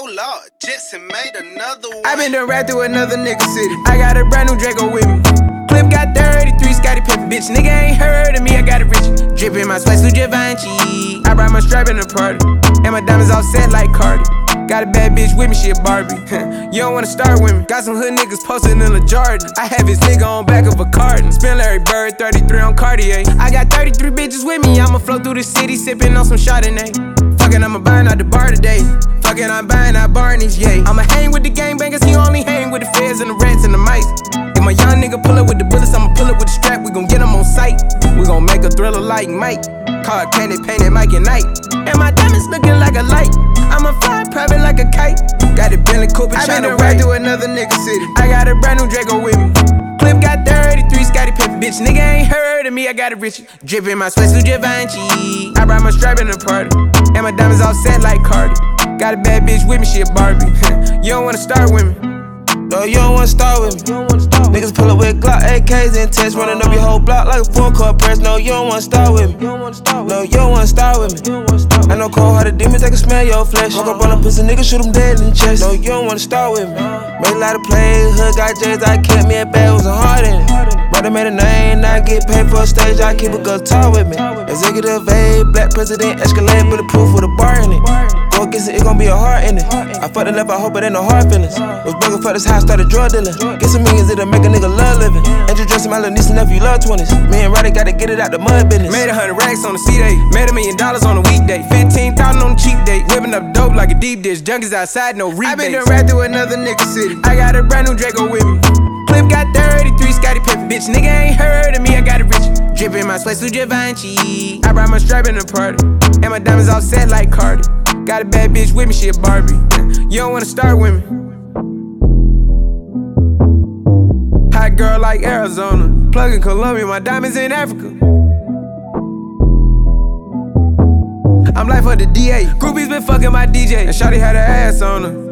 Oh Lord, Jetson made another one. I been done right through another nigga city. I got a brand new Draco with me. Clip got 33, Scotty Pippen, bitch. Nigga ain't heard of me, I got it rich. Drippin' my spice through Givenchy. I brought my strap in the party, and my diamonds all set like Cardi. Got a bad bitch with me, she a Barbie. You don't wanna start with me. Got some hood niggas posted in a Jordan. I have his nigga on back of a carton. Spin Larry Bird, 33 on Cartier. I got 33 bitches with me. I'ma flow through the city, sippin' on some Chardonnay. Fuckin', I'ma buying out the bar today. Fuckin', I'm buying out Barney's, yeah. I'ma hang with the gangbangers, he only hang with the feds and the rats and the mice. If my young nigga pull up with the bullets, I'ma pull up with the strap. We gon' get him on sight. We gon' make a thriller like Mike. Call it candy painted Mike and Night. And my diamonds looking like a light. I'ma fly private like a kite. Got a Bentley Cooper tryna ride through another nigga city. I got a brand new Draco with me. Clip got 33, Scotty Pippen, bitch. Nigga ain't heard of me, I got it rich. Drippin' my sweats through Givenchy. I brought my strap in the party, and my diamonds all set like Cardi. Got a bad bitch with me, she a Barbie. You don't wanna start with me. No, you don't wanna start with me. Niggas pull up with Glock, AKs and tests, running up your whole block like a full-court press. No, you don't wanna start with me. No, you don't wanna start with me. I know cold-hearted demons, they can smell your flesh. Walk up on a pussy nigga, shoot him dead in the chest. No, you don't wanna start with me. Made a lot of plays, hood got J's, I kept me a bag, was a heart in it. Brother made a name, now I get paid for a stage, I keep a guitar with me. Executive A, black president, Escalade, bulletproof with a bar in it. Go against it, it gon' be a heart in it. I fucked the left, I hope it ain't no hard feelings. Was broken for this house, started drug dealing. Get some millions, it'll make a nigga love living. Introducing my little niece and nephew, love 20s. Me and Roddy gotta get it out the mud business. Made 100 racks on the C-Day. Made $1 million on a weekday. 15,000 on the cheap day. Whipping up dope like a deep dish. Junkies outside, no rebates. I been done right through another nigga city. I got a brand new Draco with me. Clip got 33, Scotty Pippen, bitch. Nigga ain't heard of me, I got it rich. Drippin' my sweats through Givenchy. I brought my strap in the party, and my diamonds all set like Cardi. Got a bad bitch with me, she a Barbie. You don't wanna start with me. Hot girl like Arizona. Plug in Colombia, my diamonds in Africa. I'm life for the DA. Groupies been fucking my DJ, and shawty had her ass on her.